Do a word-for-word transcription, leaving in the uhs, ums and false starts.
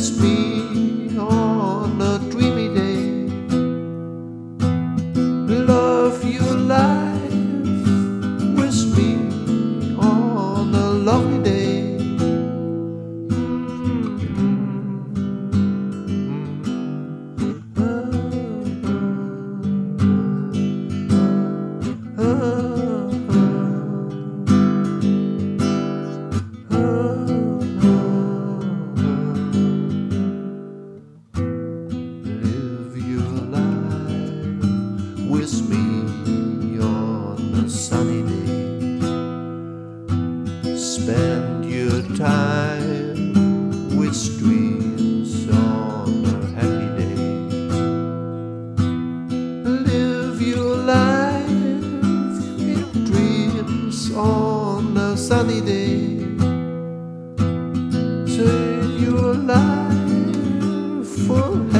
with me on a dreamy day. Love your life with me on a lovely day. With me on a sunny day. Spend your time with dreams on a happy day. Live your life in dreams on a sunny day. Save your life for